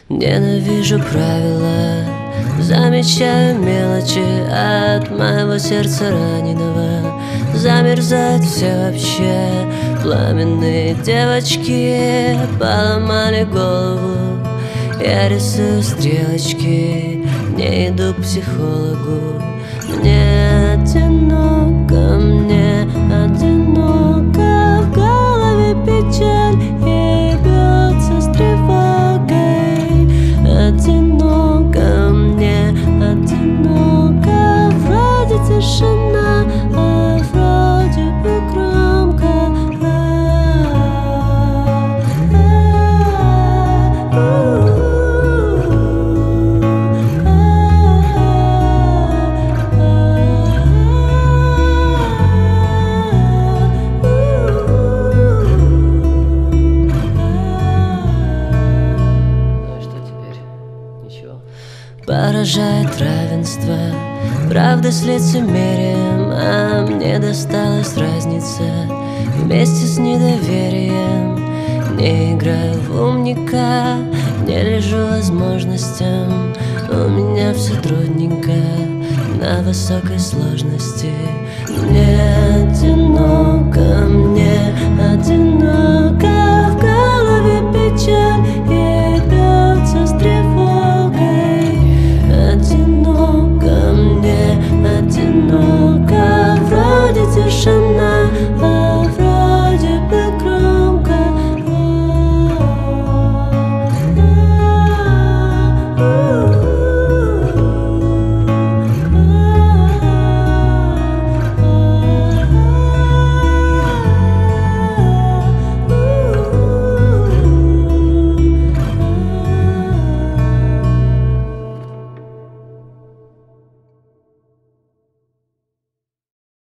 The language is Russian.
Ненавижу правила, замечаю мелочи от моего сердца раненого. Замерзают все вообще, пламенные девочки поломали голову. Я рисую стрелочки, не иду к психологу. Мне одиноко, в голове печаль и бьется с тревогой. Одиноко, мне одиноко, вроде тишина, а вроде бы громко. Поражает равенство, правда с лицемерием, а мне досталась разница вместе с недоверием. Не играю в умника, не лежу возможностям. У меня все трудненько, на высокой сложности. Мне одиноко,